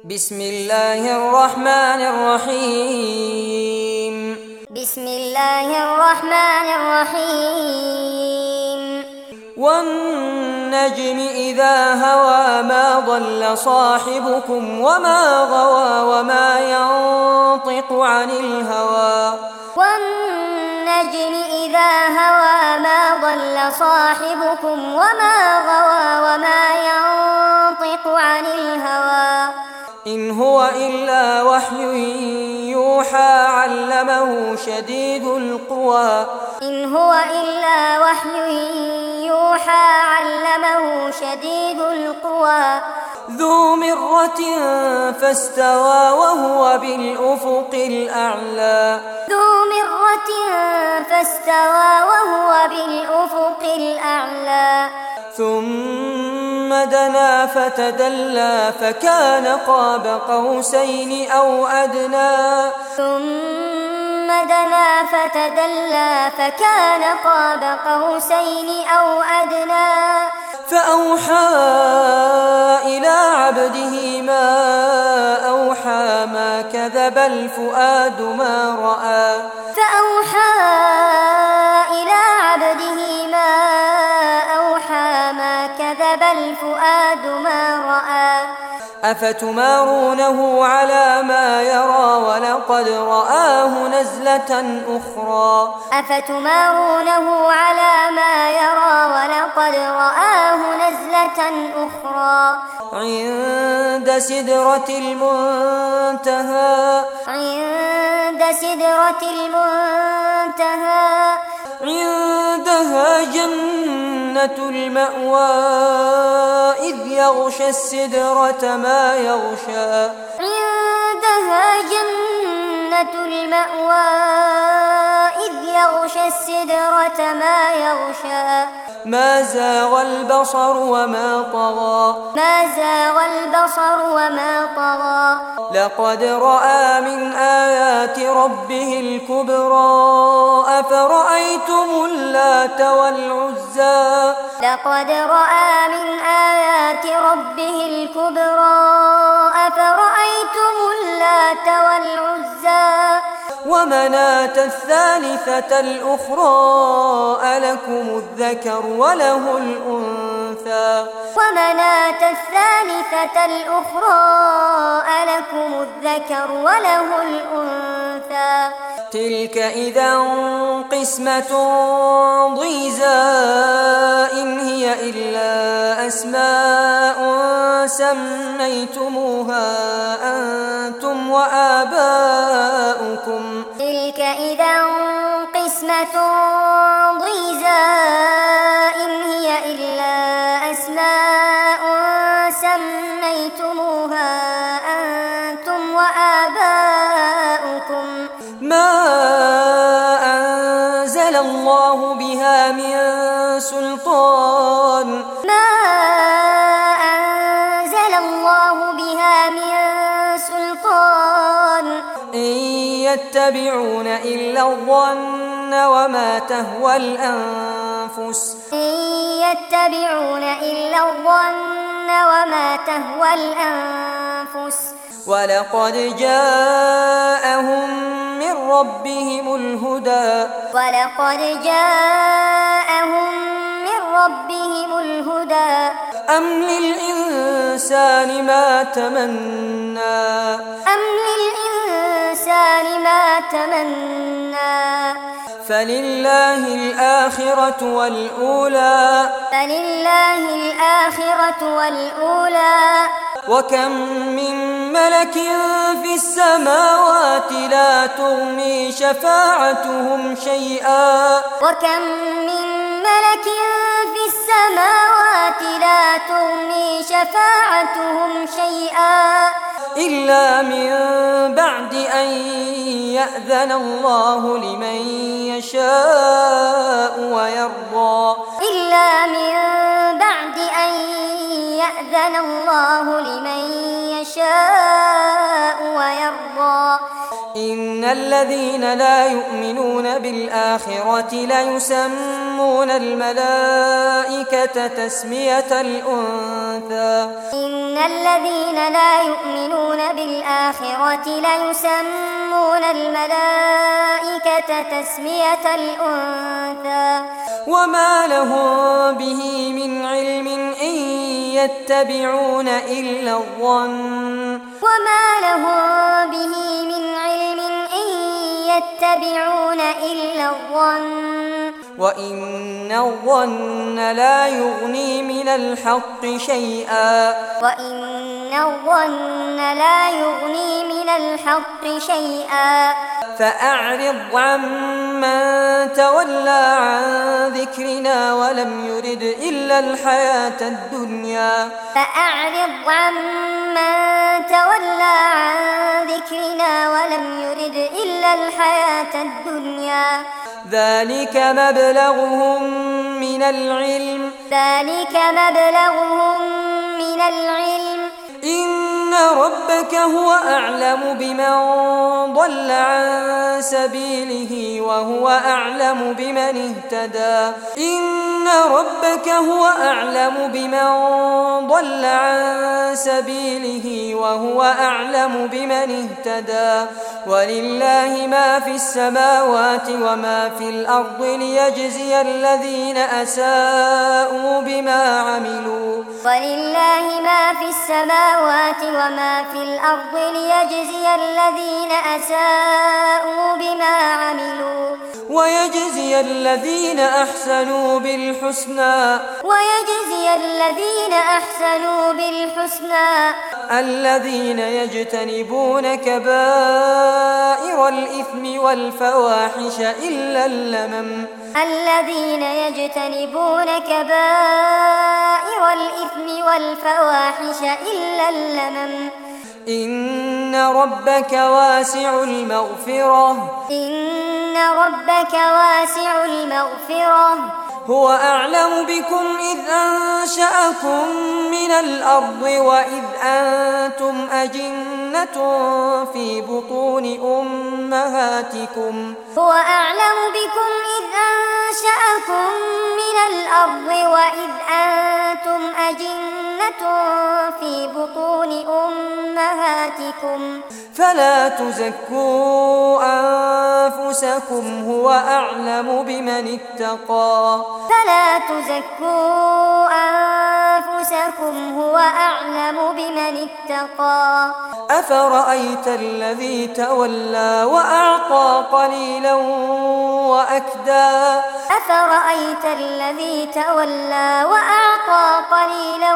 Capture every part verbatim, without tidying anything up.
بسم الله الرحمن الرحيم بسم الله الرحمن الرحيم والنجم إذا هوى ما ضل صاحبكم وما غوى وما ينطق عن الهوى والنجم إذا هوى ما ضل صاحبكم وما غوى وما ينطق عن الهوى إن هو إلا وحي يوحى علمه شديد القوى إن هو إلا وحي يوحى علمه شديد القوى ذو مرة فاستوى وهو بالأفق الأعلى ذو مرة فاستوى وهو بالأفق الأعلى ثم دنا فتدلى فكان قاب قوسين أو أدنى ثم دنا فتدلى فكان قاب قوسين أو أدنى فأوحى إلى عبده ما أوحى ما كذب الفؤاد ما رأى فأوحى إلى عبده ما أوحى ما كذب الفؤاد ما رأى أفتمارونه على ما يرى ولقد رآه نزلة أخرى أفتمارونه على ما يرى ولقد رآه نزلة أخرى عند سدرة المنتهى عند سدرة المنتهى عندها جنة المأوى إذ يغشى السدرة ما يغشى عندها جنة المأوى إذ يغشى السدرة ما يغشى ما زاغ البصر وما طغى ما زاغ البصر وما طغى لقد رأى من آيات ربه الكبرى أفرأيتم اللات والعزى لقد رأى من آيات ربه الكبرى أفرأيتم اللات والعزى ومناة الثالثة الأخرى ألكم الذكر وله الأنثى ومناة الثالثة الأخرى ألكم الذكر وله الأنثى تلك إذا قسمة ضيزى إن هي إلا أسماء سميتموها أنتم وآباؤكم تلك إذا قسمة ضيزى إن هي إلا أسماء سميتموها أنتم وآباؤكم ما أنزل الله بها من سلطان ما أنزل الله بها من سلطان إن يتبعون إلا الظن وما تهوى الأنفس إن يتبعون إلا الظن وما تهوى الأنفس ولقد جاءهم من ربهم الهدى ولقد جاءهم من ربهم الهدى أم للإنسان ما تمنى أم للإنسان ما تمنى فلله الآخرة والأولى فلله الآخرة والأولى وكم من ملك في السماوات لا تغني شفاعتهم شيئا وكم من ملك في السماوات لا تغني شفاعتهم شيئا إلا من بعد أن يأذن الله لمن يشاء ويرضى إلا من بعد أن يأذن الله لمن يشاء ويرضى إن الذين لا يؤمنون بالآخرة ليسمون الملائكة تسمية الأنثى إن الذين لا يؤمنون الآخرة ليسمون الملائكة تسمية الأنثى وما لهم به من علم إن يتبعون إلا الظن وما لهم به من علم إن يتبعون إلا الظن وإن الظن لا يغني من الحق شيئا وإن الظن لا يغني من الحق شيئا فأعرض عمن تولى عن ذكرنا ولم يرد إلا الحياة الدنيا فأعرض عمن تولى عن ذكرنا ولم يرد إلا الحياة الدنيا ذلك مبلغهم من العلم ذلك مبلغهم من العلم إن ربك هو أعلم بمن ضل عن سبيله وهو أعلم بمن اهتدى إن ربك هو أعلم بمن ضل عن سبيله وهو أعلم بمن اهتدى ولله ما في السماوات وما في الأرض ليجزي الذين أساءوا بما عملوا ولله ما في السماوات وما في الأرض ليجزي الذين أساءوا بما عملوا ويجزي الذين أحسنوا بالحسنى ويجزي الذين أحسنوا بالحسنى الذين يجتنبون كبائر الإثم والفواحش إلا اللمم الذين يجتنبون كبائر الإثم والفواحش إلا اللمم إن ربك واسع المغفرة إن ربك واسع المغفرة هو أعلم بكم إذ أنشأكم من الأرض وإذ أنتم أجنة في بطون أمهاتكم هو أعلم بكم إذ أنشأكم من الأرض وإذ أنتم أجنة في بطون أمهاتكم فلا تزكوا أنفسكم هو أعلم بمن اتقى فلا تزكوا أنفسكم هو أعلم بمن اتقى أفرأيت الذي تولى وأعطى قليلا وأكدى أفرأيت الذي تولى وأعطى قليلا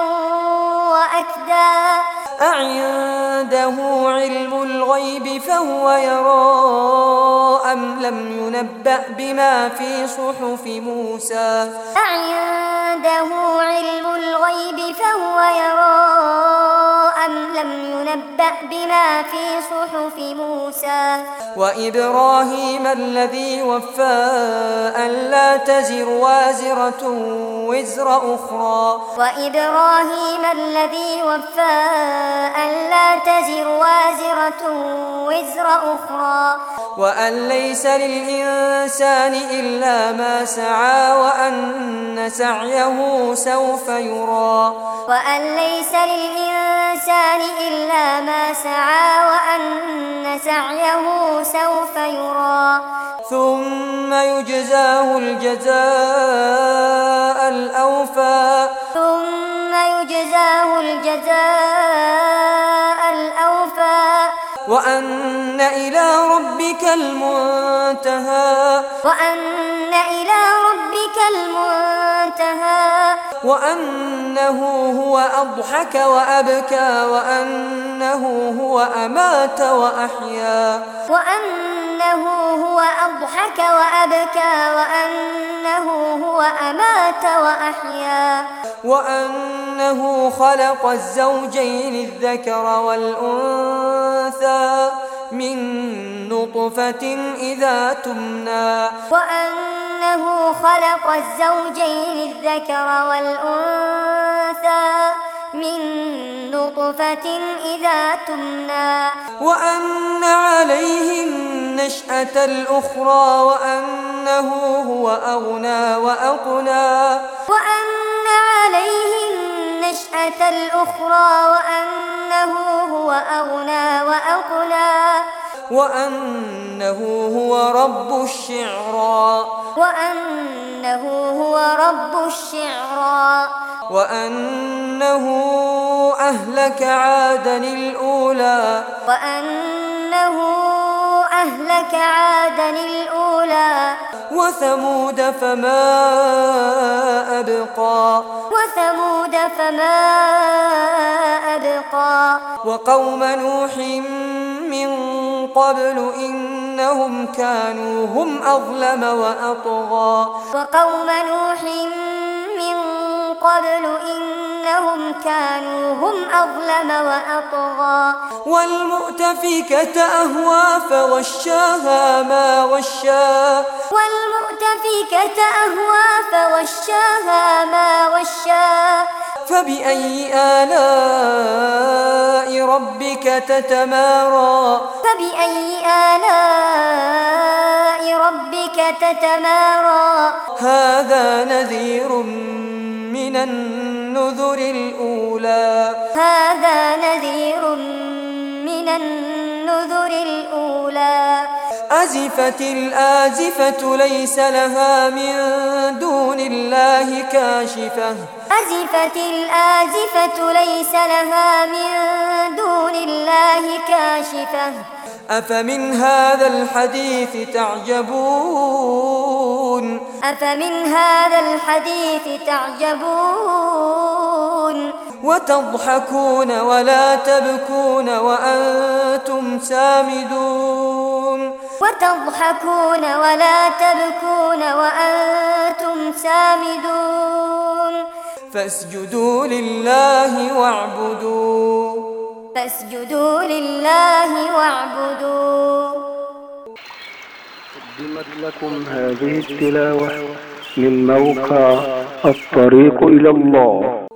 وأكدى أعنده علم الغيب فهو يرى أم لم ينبأ بما في صحف موسى أعنده علم الغيب فهو يرى أم لم ينبأ بما في صحف موسى وإبراهيم الذي وفى ألا تزر وازرة وزر أخرى وإبراهيم الذي وفى ألا تزر وازرة وزر أخرى وأن ليس للإنسان إلا ما سعى وأن سعيه سوف يرى وأن ليس للإنسان إلا ما سعى وأن سعيه سوف يرى ثم يجزاه الجزاء الأوفى ثم يجزاه الجزاء الأوفى وأن إلى ربك المنتهى وأن إلى ربك المنتهى وأنه هو أضحك وأبكى وأنه هو أمات وأحيا وأنه هو أضحك وأبكى وأنه هو أمات وأحيا وأنه خلق الزوجين الذكر والأنثى من نطفة إذا تمنى وأنه خلق الزوجين الذكر والأنثى من نطفة إذا تمنى وأن عليه النشأة الأخرى وأنه هو أغنى وأقنى وأن عليه النشأة الأخرى وأنه هو أغنى وأقنى وأنه هو رب الشعرى وأنه هو رب الشعرى وأنه أهلك عادا الأولى وأنه أهلك عادا الأولى وثمود فما أبقى وثمود فما أبقى وقوم نوح من قبل إنهم كانوا هم أظلم وأطغى وقوم نوح من قبل إنهم كانوا هم أظلم وأطغى والمؤتفكة أهوى فغشاها ما غشا والمؤتفكة أهوى فغشاها ما غشا فبأي آلاء ربك تتمارى فبأي آلاء ربك تتمارى هذا نذير من النذر الأولى هذا نذير من النذر الأولى أزفت الآزفة ليس لها من دون الله كاشفة أزفت الآزفة ليس لها من دون الله كاشفة أفمن هذا الحديث تعجبون أفمن هذا الحديث تعجبون وتضحكون ولا تبكون وأنتم سامدون وتضحكون ولا تبكون وأنتم سامدون فاسجدوا لله واعبدوا فاسجدوا لله واعبدوا. قدمت لكم هذه التلاوة من موقع الطريق إلى الله.